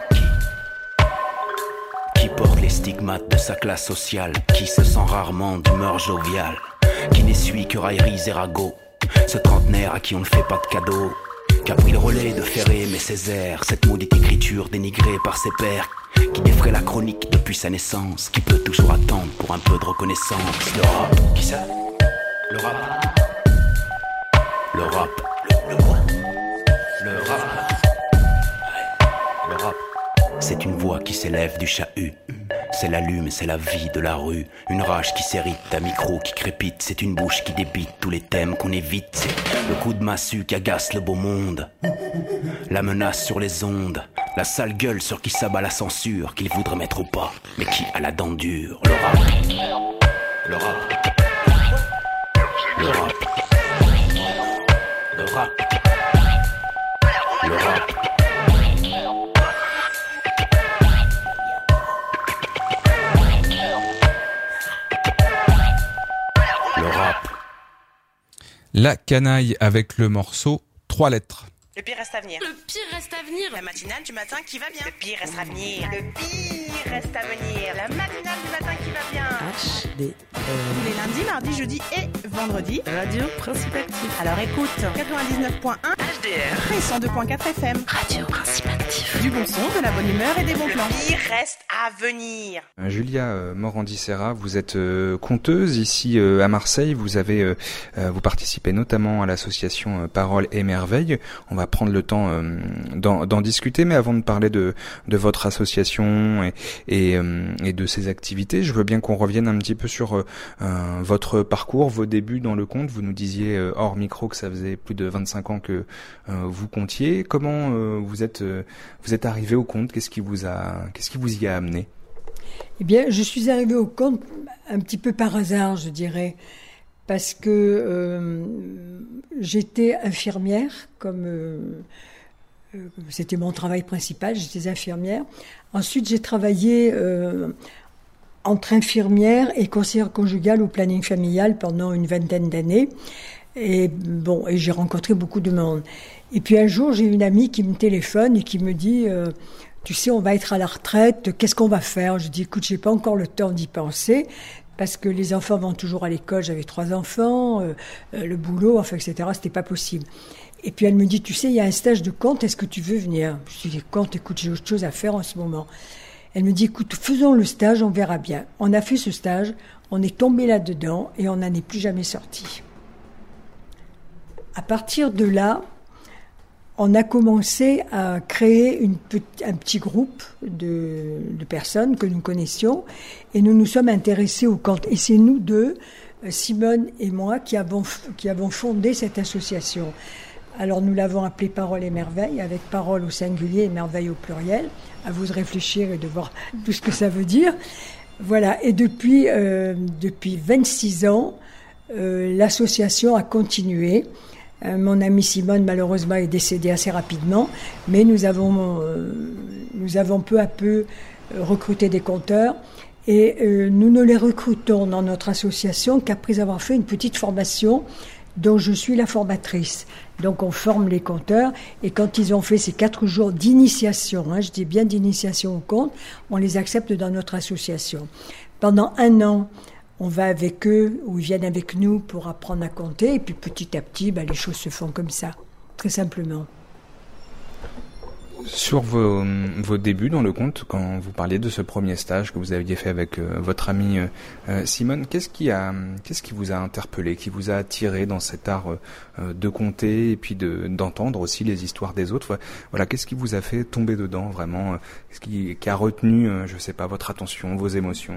Qui porte les stigmates de sa classe sociale, qui se sent rarement d'humeur joviale, qui n'essuie que railleries et ragots, ce trentenaire à qui on ne fait pas de cadeaux, qui a pris le relais de Ferré mais Césaire, cette maudite écriture dénigrée par ses pairs, qui défraie la chronique depuis sa naissance, qui peut toujours attendre pour un peu de reconnaissance. Le rap, qui ça ? Le rap, le rap, le, le quoi ? Le rap, le rap. C'est une voix qui s'élève du chahut. C'est l'allume et c'est la vie de la rue. Une rage qui s'hérite, un micro qui crépite. C'est une bouche qui débite tous les thèmes qu'on évite. C'est le coup de massue qui agace le beau monde. La menace sur les ondes. La sale gueule sur qui s'abat la censure. Qu'il voudrait mettre au pas, mais qui a la dent dure. Le rap, le rap, le rap, le rap, le rap. rap. La canaille avec le morceau trois lettres. Le pire reste à venir. Le pire reste à venir. La matinale du matin qui va bien. Le pire reste à venir. Le pire reste à venir. La matinale du matin qui va bien. H D R. Tous les lundis, mardis, jeudis et vendredis. Radio Principe Actif. Alors écoute, quatre-vingt-dix-neuf point un H D R et cent deux point quatre F M. Radio Principe Actif. Du bon son, de la bonne humeur et des bons plans. Le pire reste à venir. Julia euh, Morandi-Serra, vous êtes euh, conteuse ici euh, à Marseille. Vous avez, euh, euh, vous participez notamment à l'association euh, Parole et Merveille. On va prendre le temps euh, d'en, d'en discuter, mais avant de parler de, de votre association et, et, euh, et de ses activités, je veux bien qu'on revienne un petit peu sur euh, euh, votre parcours, vos débuts dans le conte. Vous nous disiez euh, hors micro que ça faisait plus de vingt-cinq ans que euh, vous contiez. Comment euh, vous êtes euh, vous êtes arrivé au conte? Qu'est-ce qui vous a qu'est-ce qui vous y a amené? Eh bien, je suis arrivée au conte un petit peu par hasard, je dirais. Parce que euh, j'étais infirmière, comme euh, euh, c'était mon travail principal, j'étais infirmière. Ensuite, j'ai travaillé euh, entre infirmière et conseillère conjugale au planning familial pendant une vingtaine d'années. Et bon, et j'ai rencontré beaucoup de monde. Et puis un jour, j'ai une amie qui me téléphone et qui me dit euh, « Tu sais, on va être à la retraite, qu'est-ce qu'on va faire ?» Je dis « Écoute, j'ai pas encore le temps d'y penser. » Parce que les enfants vont toujours à l'école, j'avais trois enfants, euh, euh, le boulot, enfin, et cetera, c'était pas possible. Et puis elle me dit, tu sais, il y a un stage de conte, est-ce que tu veux venir? Je lui dis, conte, écoute, j'ai autre chose à faire en ce moment. Elle me dit, écoute, faisons le stage, on verra bien. On a fait ce stage, on est tombé là-dedans et on n'en est plus jamais sorti. À partir de là, on a commencé à créer une petit, un petit groupe de, de personnes que nous connaissions et nous nous sommes intéressés au conte. Et c'est nous deux, Simone et moi, qui avons, qui avons fondé cette association. Alors nous l'avons appelée Parole et Merveille, avec parole au singulier et merveille au pluriel. À vous de réfléchir et de voir tout ce que ça veut dire. Voilà, et depuis, euh, depuis vingt-six ans, euh, l'association a continué. Euh, mon amie Simone, malheureusement, est décédée assez rapidement, mais nous avons, euh, nous avons peu à peu euh, recruté des conteurs et euh, nous ne les recrutons dans notre association qu'après avoir fait une petite formation dont je suis la formatrice. Donc on forme les conteurs et quand ils ont fait ces quatre jours d'initiation, hein, je dis bien d'initiation au conte, on les accepte dans notre association. Pendant un an, on va avec eux ou ils viennent avec nous pour apprendre à compter et puis petit à petit, ben, les choses se font comme ça, très simplement. Sur vos, vos débuts dans le conte, quand vous parliez de ce premier stage que vous aviez fait avec euh, votre amie euh, Simone, qu'est-ce qui a, qu'est-ce qui vous a interpellé, qui vous a attiré dans cet art euh, de compter et puis de, d'entendre aussi les histoires des autres? Voilà, qu'est-ce qui vous a fait tomber dedans vraiment? Qu'est-ce qui, qui a retenu, euh, je sais pas, votre attention, vos émotions?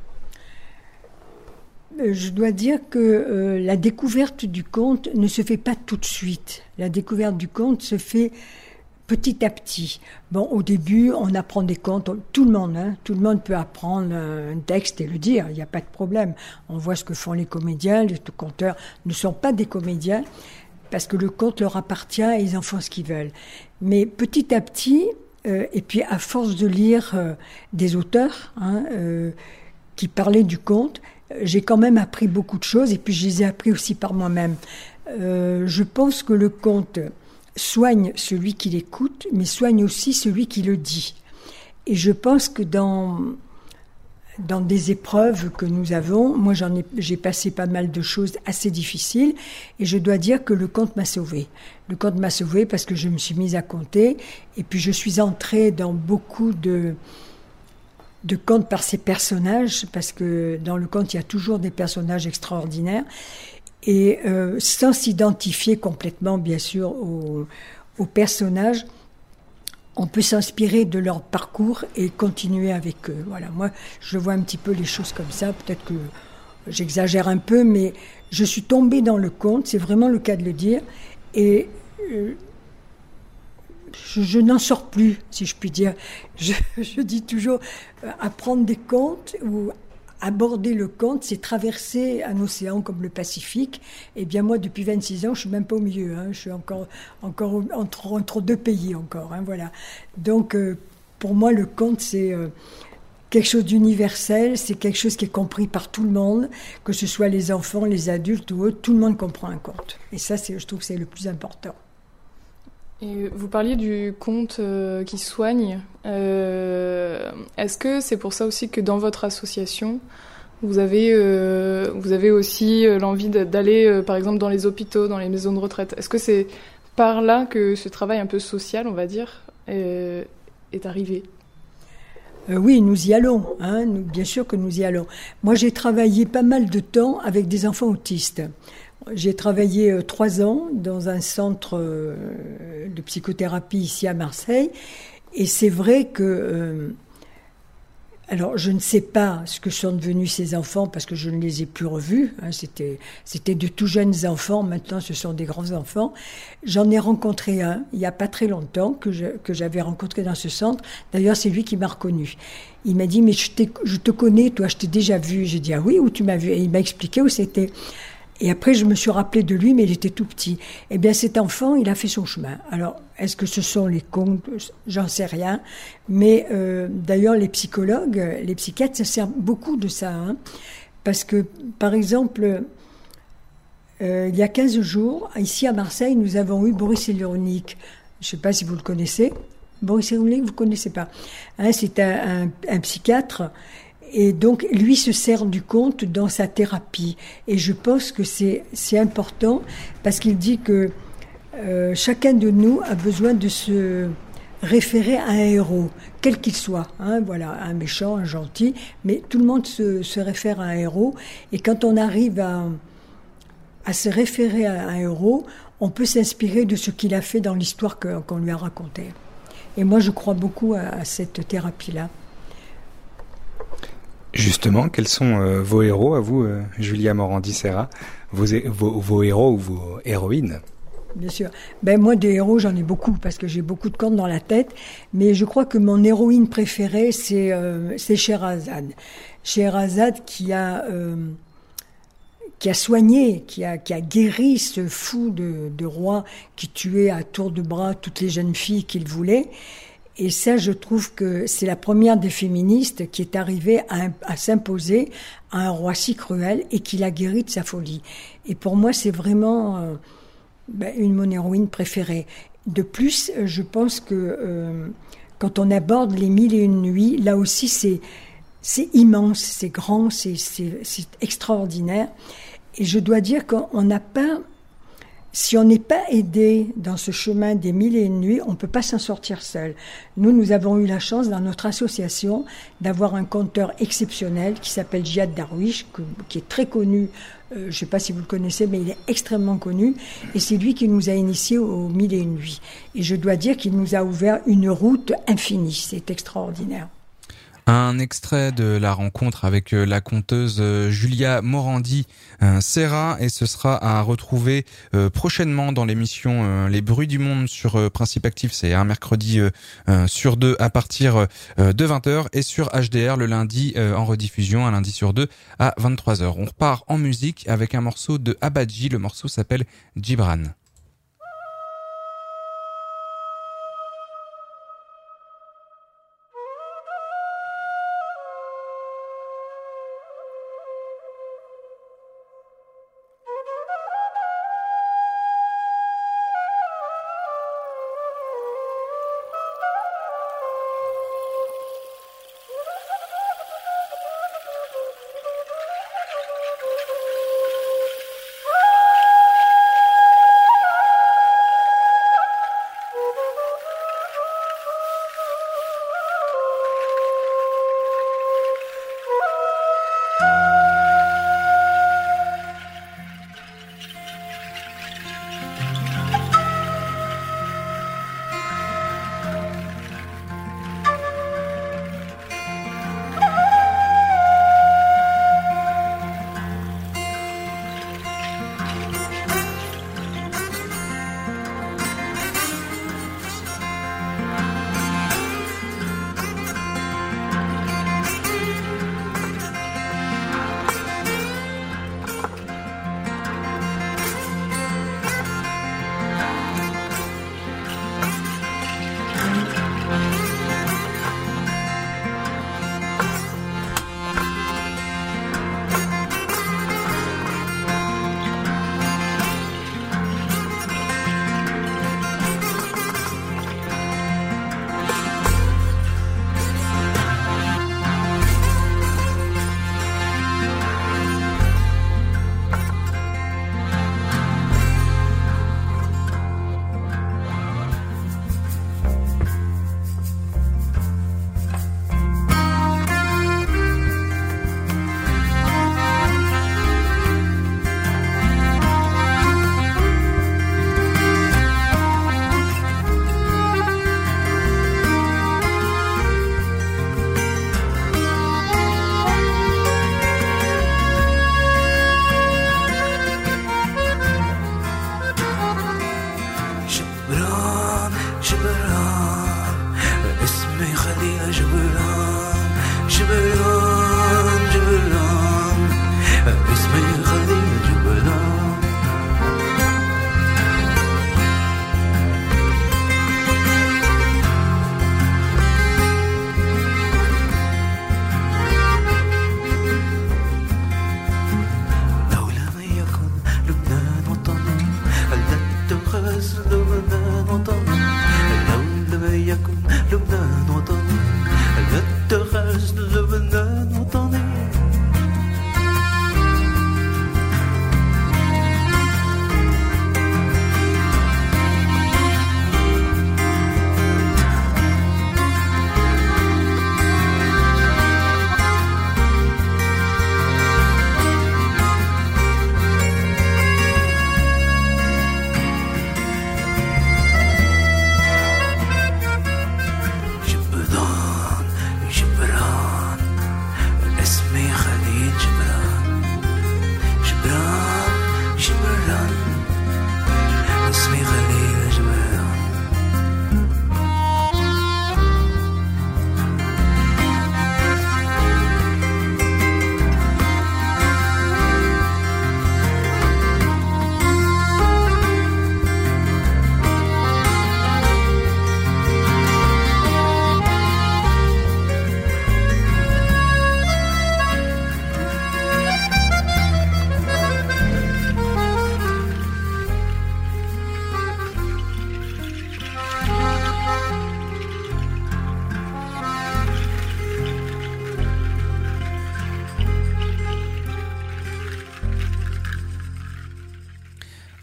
Je dois dire que euh, la découverte du conte ne se fait pas tout de suite. La découverte du conte se fait petit à petit. Bon, au début, on apprend des contes, tout le monde, hein, tout le monde peut apprendre un texte et le dire, il n'y a pas de problème. On voit ce que font les comédiens, les conteurs ne sont pas des comédiens, parce que le conte leur appartient et ils en font ce qu'ils veulent. Mais petit à petit, euh, et puis à force de lire euh, des auteurs hein, euh, qui parlaient du conte, j'ai quand même appris beaucoup de choses, et puis je les ai appris aussi par moi-même. Euh, je pense que le conte soigne celui qui l'écoute, mais soigne aussi celui qui le dit. Et je pense que dans, dans des épreuves que nous avons, moi j'en ai, j'ai passé pas mal de choses assez difficiles, et je dois dire que le conte m'a sauvée. Le conte m'a sauvée parce que je me suis mise à compter, et puis je suis entrée dans beaucoup de... de contes par ces personnages, parce que dans le conte, il y a toujours des personnages extraordinaires, et euh, sans s'identifier complètement, bien sûr, aux, aux personnages, on peut s'inspirer de leur parcours et continuer avec eux. Voilà, moi, je vois un petit peu les choses comme ça, peut-être que j'exagère un peu, mais je suis tombée dans le conte, c'est vraiment le cas de le dire, et... Euh, Je, je n'en sors plus, si je puis dire. Je, je dis toujours, euh, apprendre des contes ou aborder le conte, c'est traverser un océan comme le Pacifique. Et bien moi, depuis vingt-six ans, je suis même pas au milieu. Hein, je suis encore, encore entre, entre deux pays encore. Hein, voilà. Donc, euh, pour moi, le conte, c'est, euh, quelque chose d'universel, c'est quelque chose qui est compris par tout le monde, que ce soit les enfants, les adultes ou autres, tout le monde comprend un conte. Et ça, c'est, je trouve que c'est le plus important. Et vous parliez du conte euh, qui soigne. Euh, est-ce que c'est pour ça aussi que dans votre association, vous avez, euh, vous avez aussi euh, l'envie d'aller, euh, par exemple, dans les hôpitaux, dans les maisons de retraite? Est-ce que c'est par là que ce travail un peu social, on va dire, est, est arrivé? Euh, oui, nous y allons, hein, nous, bien sûr que nous y allons. Moi, j'ai travaillé pas mal de temps avec des enfants autistes. J'ai travaillé euh, trois ans dans un centre euh, de psychothérapie ici à Marseille. Et c'est vrai que... Euh, alors, je ne sais pas ce que sont devenus ces enfants parce que je ne les ai plus revus. Hein, c'était, c'était de tout jeunes enfants. Maintenant, ce sont des grands enfants. J'en ai rencontré un il n'y a pas très longtemps que, je, que j'avais rencontré dans ce centre. D'ailleurs, c'est lui qui m'a reconnu. Il m'a dit, mais je, t'ai, je te connais, toi, je t'ai déjà vu. J'ai dit, ah oui, où tu m'as vu? Et il m'a expliqué où c'était. Et après, je me suis rappelé de lui, mais il était tout petit. Eh bien, cet enfant, il a fait son chemin. Alors, est-ce que ce sont les contes? J'en sais rien. Mais euh, d'ailleurs, les psychologues, les psychiatres, ça sert beaucoup de ça. Hein, parce que, par exemple, euh, il y a quinze jours, ici à Marseille, nous avons eu Boris Cyrulnik. Je ne sais pas si vous le connaissez. Boris Cyrulnik, vous ne connaissez pas. Hein, c'est un, un, un psychiatre. Et donc, lui se sert du conte dans sa thérapie. Et je pense que c'est, c'est important parce qu'il dit que euh, chacun de nous a besoin de se référer à un héros, quel qu'il soit. Hein, voilà, un méchant, un gentil, mais tout le monde se, se réfère à un héros. Et quand on arrive à, à se référer à un héros, on peut s'inspirer de ce qu'il a fait dans l'histoire que, qu'on lui a racontée. Et moi, je crois beaucoup à, à cette thérapie-là. Justement, quels sont euh, vos héros à vous, euh, Julia Morandi-Serra, vos, vos, vos héros ou vos héroïnes? Bien sûr. Ben moi, des héros, j'en ai beaucoup parce que j'ai beaucoup de cordes dans la tête. Mais je crois que mon héroïne préférée, c'est, euh, c'est Scheherazade. Scheherazade qui a, euh, qui a soigné, qui a, qui a guéri ce fou de, de roi qui tuait à tour de bras toutes les jeunes filles qu'il voulait. Et ça, je trouve que c'est la première des féministes qui est arrivée à, à s'imposer à un roi si cruel et qui l'a guéri de sa folie. Et pour moi, c'est vraiment euh, ben, une de mon héroïne préférée. De plus, je pense que euh, quand on aborde les mille et une nuits, là aussi, c'est, c'est immense, c'est grand, c'est, c'est, c'est extraordinaire. Et je dois dire qu'on n'a pas... Si on n'est pas aidé dans ce chemin des mille et une nuits, on ne peut pas s'en sortir seul. Nous, nous avons eu la chance dans notre association d'avoir un conteur exceptionnel qui s'appelle Jihad Darwish, que, qui est très connu, euh, je ne sais pas si vous le connaissez, mais il est extrêmement connu. Et c'est lui qui nous a initiés aux mille et une nuits. Et je dois dire qu'il nous a ouvert une route infinie. C'est extraordinaire. Un extrait de la rencontre avec la conteuse Julia Morandi-Serra et ce sera à retrouver prochainement dans l'émission Les Bruits du Monde sur Principe Actif. C'est un mercredi sur deux à partir de vingt heures et sur H D R le lundi en rediffusion, un lundi sur deux à vingt-trois heures. On repart en musique avec un morceau de Abadji. Le morceau s'appelle Gibran.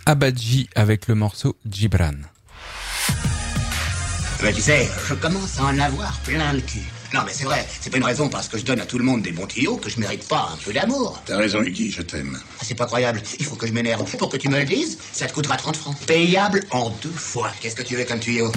Abadji avec le morceau Gibran. Mais tu sais, je commence à en avoir plein le cul. Non mais c'est vrai, c'est pas une raison parce que je donne à tout le monde des bons tuyaux que je mérite pas un peu d'amour. T'as raison, Iggy, je t'aime. Ah, c'est pas croyable, il faut que je m'énerve. Pour que tu me le dises, ça te coûtera trente francs. Payable en deux fois. Qu'est-ce que tu veux comme tuyau?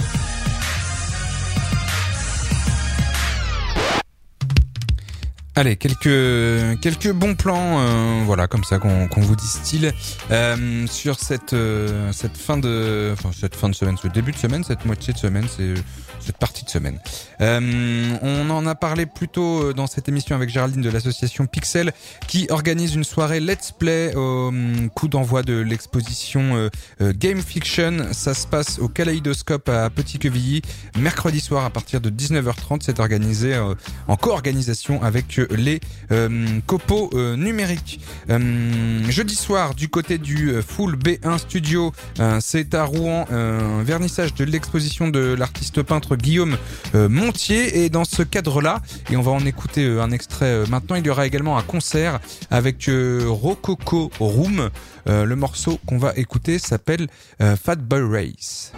Allez, quelques quelques bons plans, euh, voilà, comme ça qu'on qu'on vous distille euh, sur cette euh, cette fin de, enfin cette fin de semaine, ce début de semaine, cette moitié de semaine, c'est cette partie de semaine. Euh, on en a parlé plus tôt dans cette émission avec Géraldine de l'association Pixel qui organise une soirée Let's Play au coup d'envoi de l'exposition euh, euh, Game Fiction. Ça se passe au Kaléidoscope à Petit-Quevilly mercredi soir à partir de dix-neuf heures trente. C'est organisé euh, en co-organisation avec les euh, copeaux euh, numériques. Euh, jeudi soir du côté du euh, Full B un Studio, euh, c'est à Rouen, euh, un vernissage de l'exposition de l'artiste peintre Guillaume euh, Montier, et dans ce cadre-là, et on va en écouter euh, un extrait euh, maintenant, il y aura également un concert avec euh, Rococo Room. Euh, le morceau qu'on va écouter s'appelle euh, Fat Boy Race.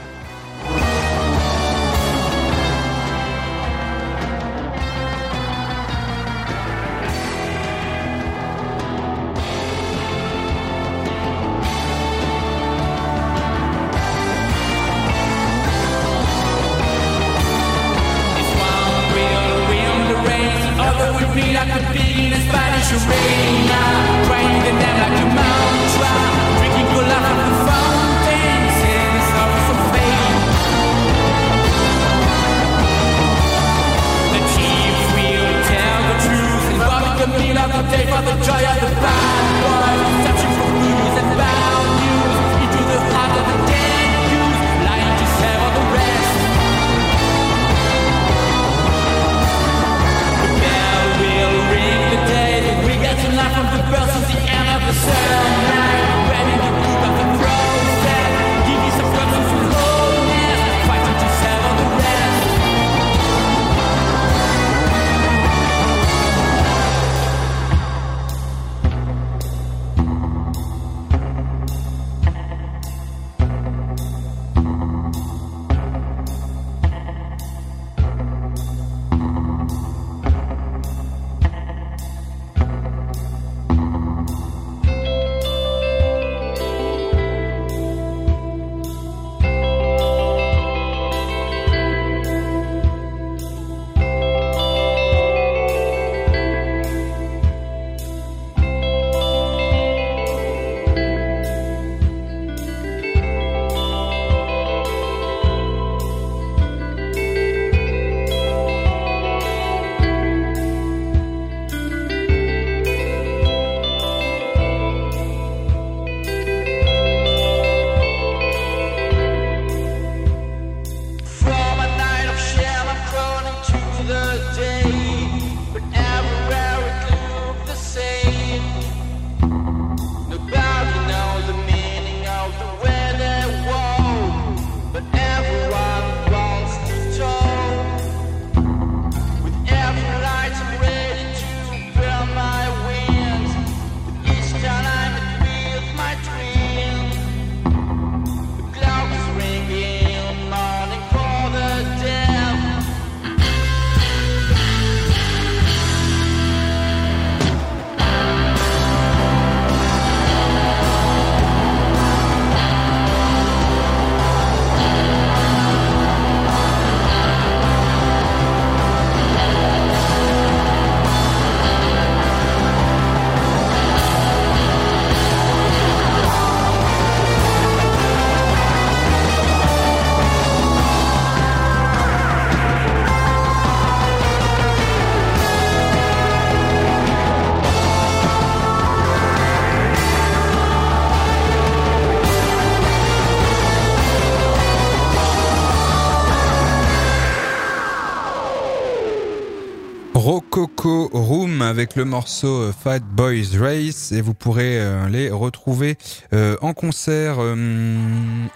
Rococo Room avec le morceau Fat Boys Race, et vous pourrez euh, les retrouver euh, en concert euh, oups,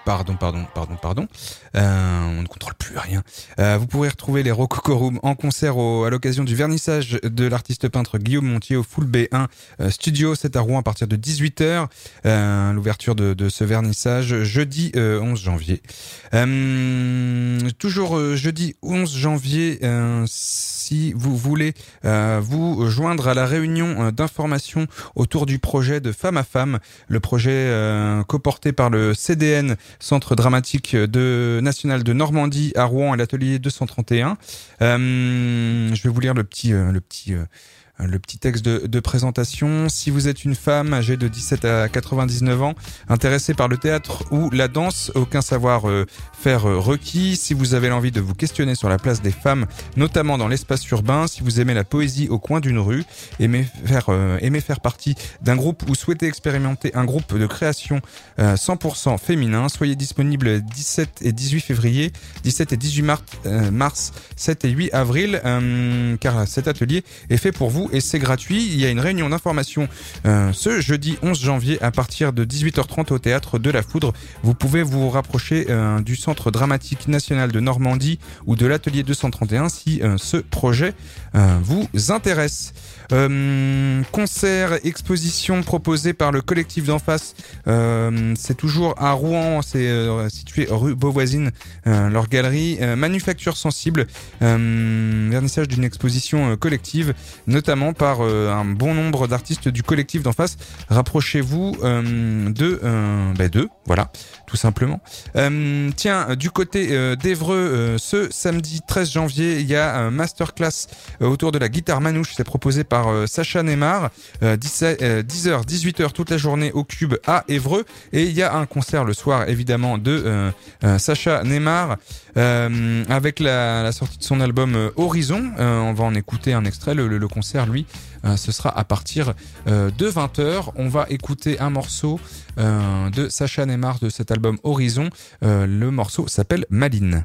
pardon, pardon, pardon, pardon. Euh, on ne contrôle plus rien. Euh, vous pourrez retrouver les Rococo Room en concert au, à l'occasion du vernissage de l'artiste peintre Guillaume Montier au Full B un euh, Studio, c'est à Rouen à partir de dix-huit heures. Euh, l'ouverture de, de ce vernissage jeudi euh, onze janvier. Euh, toujours euh, jeudi onze janvier, euh, si vous voulez euh, vous joindre à la réunion euh, d'information autour du projet de Femme à Femme, le projet euh, coporté par le C D N, Centre dramatique de national de Normandie à Rouen à l'atelier deux cent trente et un. Euh, je vais vous lire le petit euh, le petit euh, le petit texte de, de présentation. Si vous êtes une femme âgée de dix-sept à quatre-vingt-dix-neuf ans, intéressée par le théâtre ou la danse, aucun savoir euh, faire euh, requis. Si vous avez l'envie de vous questionner sur la place des femmes, notamment dans l'espace urbain, si vous aimez la poésie au coin d'une rue, aimez faire, euh, aimez faire partie d'un groupe ou souhaitez expérimenter un groupe de création euh, cent pour cent féminin, soyez disponibles dix-sept et dix-huit février, dix-sept et dix-huit mars, euh, mars sept et huit avril, euh, car cet atelier est fait pour vous et c'est gratuit. Il y a une réunion d'information euh, ce jeudi onze janvier à partir de dix-huit heures trente au théâtre de la Foudre. Vous pouvez vous rapprocher euh, du Centre dramatique national de Normandie ou de l'atelier deux cent trente et un si euh, ce projet euh, vous intéresse. Euh, concert, exposition proposée par le collectif d'en face. Euh, c'est toujours à Rouen, c'est euh, situé rue Beauvoisine, euh, leur galerie. Euh, Manufacture sensible, euh, vernissage d'une exposition euh, collective, notamment par euh, un bon nombre d'artistes du collectif d'en face. Rapprochez-vous euh, de euh, bah, d'eux, voilà, tout simplement. Euh, tiens, du côté euh, d'Évreux, euh, ce samedi treize janvier, il y a un masterclass euh, autour de la guitare manouche. C'est proposé par euh, Sacha Neymar, euh, dix heures, dix-huit heures toute la journée au Cube à Évreux. Et il y a un concert le soir, évidemment, de euh, euh, Sacha Neymar euh, avec la, la sortie de son album euh, Horizon. Euh, on va en écouter un extrait. Le, le, le concert, lui, euh, ce sera à partir euh, de vingt heures. On va écouter un morceau euh, de Sacha Neymar de cet album Horizon. Euh, le morceau s'appelle Maline.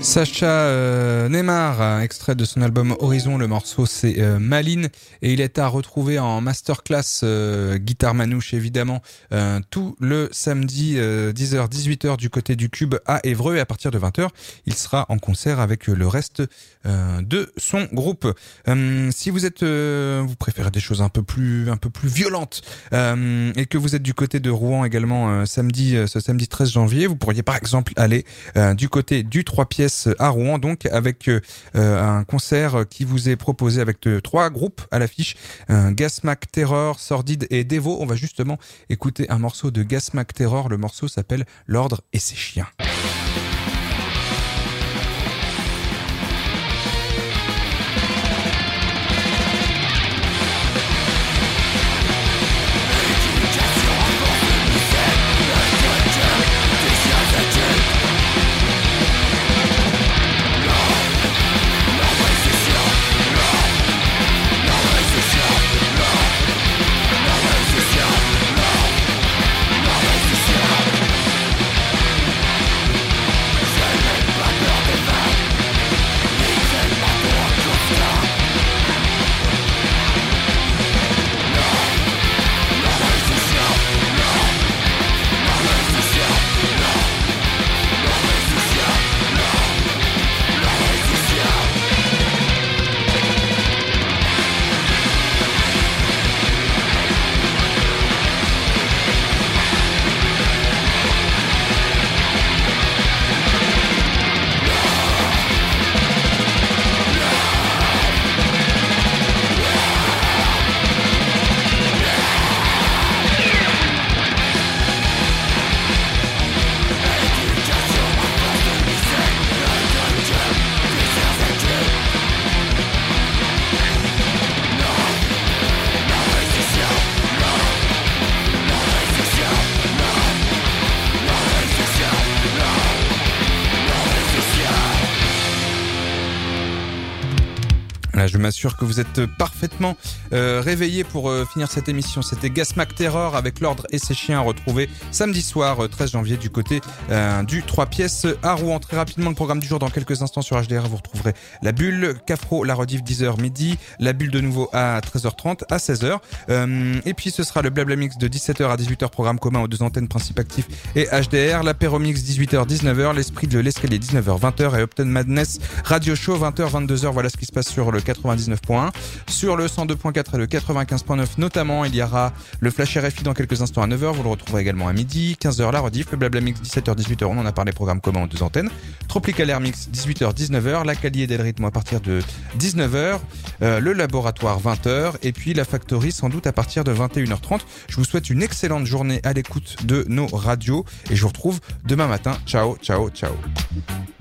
Sacha euh, Neymar, extrait de son album Horizon, le morceau c'est euh, Maline et il est à retrouver en masterclass euh, guitare manouche évidemment euh, tout le samedi euh, dix heures dix-huit heures du côté du Cube à Évreux et à partir de vingt heures il sera en concert avec le reste euh, de son groupe. Euh, si vous êtes euh, vous préférez des choses un peu plus un peu plus violentes euh, et que vous êtes du côté de Rouen également euh, samedi euh, ce samedi treize janvier, vous pourriez par exemple aller euh, du côté du trois pièces à Rouen, donc avec euh, un concert qui vous est proposé avec euh, trois groupes à l'affiche, euh, Gasmac Terror, Sordide et Devo. On va justement écouter un morceau de Gasmac Terror, le morceau s'appelle L'Ordre et ses chiens. Là, je m'assure que vous êtes parfaitement euh, réveillés pour euh, finir cette émission. C'était Gasmac Terror avec L'Ordre et ses chiens retrouvés samedi soir, euh, treize janvier, du côté euh, du trois pièces à Rouen. Très rapidement, le programme du jour dans quelques instants sur H D R. Vous retrouverez La Bulle, Cafro, la rediff dix heures midi, La Bulle de nouveau à treize heures trente, à seize heures. Euh, et puis ce sera le Blabla Mix de dix-sept heures à dix-huit heures, programme commun aux deux antennes Principe Actif et H D R. L'Apéro Mix dix-huit heures dix-neuf heures, l'Esprit de l'escalier dix-neuf heures vingt heures et Upton Madness Radio Show vingt heures vingt-deux heures. Voilà ce qui se passe sur le quatre-vingt-dix-neuf point un. Sur le cent deux point quatre et le quatre-vingt-quinze point neuf notamment, il y aura le Flash R F I dans quelques instants à neuf heures. Vous le retrouverez également à midi, quinze heures la rediff, le Blabla Mix dix-sept heures dix-huit heures. On en a parlé, programme commun aux deux antennes. Tropical Air Mix dix-huit heures dix-neuf heures, la Cali et Del Rythme à partir de dix-neuf heures, euh, le Laboratoire vingt heures et puis la Factory sans doute à partir de vingt et une heures trente. Je vous souhaite une excellente journée à l'écoute de nos radios et je vous retrouve demain matin. Ciao, ciao, ciao.